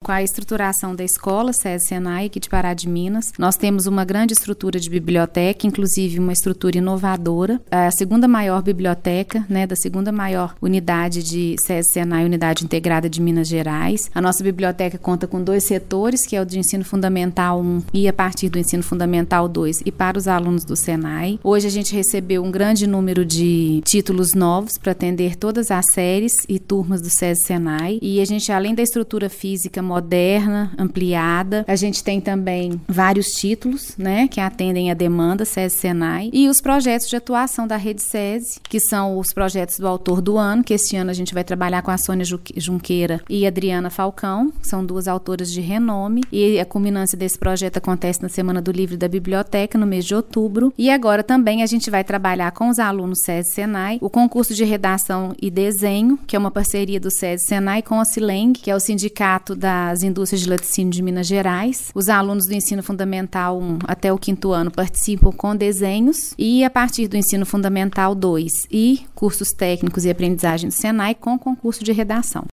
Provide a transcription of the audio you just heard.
com a estruturação da escola SESI Senai aqui de Pará de Minas. Nós temos uma grande estrutura de biblioteca, inclusive uma estrutura inovadora, a segunda maior biblioteca, né, da segunda maior unidade de SESI Senai, Unidade Integrada de Minas Gerais. A nossa biblioteca conta com 2 setores, que é o de ensino fundamental 1 e a partir do ensino fundamental 2 e para os alunos do Senai. Hoje a gente recebeu um grande número de títulos novos para atender todas as séries e turmas do SESI Senai. E a gente, além da estrutura física moderna, ampliada, a gente tem também vários títulos, né, que atendem a demanda SESI Senai, e os projetos de atuação da Rede SESI, que são os projetos do Autor do Ano, que este ano a gente vai trabalhar com a Sônia Junqueira e a Adriana Falcão, que são 2 autoras de renome, e a culminância desse projeto acontece na Semana do Livro e da Biblioteca, no mês de outubro. E agora também a gente vai trabalhar com os alunos SESI Senai o concurso de redação e desenho, que é uma parceria do SESI Senai com a Sileng, que é o Sindicato das Indústrias de Laticínio de Minas Gerais. Os alunos do ensino fundamental 1 até o 5º ano participam com desenhos, e a partir do ensino fundamental 2 e cursos técnicos e aprendizagem do Senai com concurso de redação.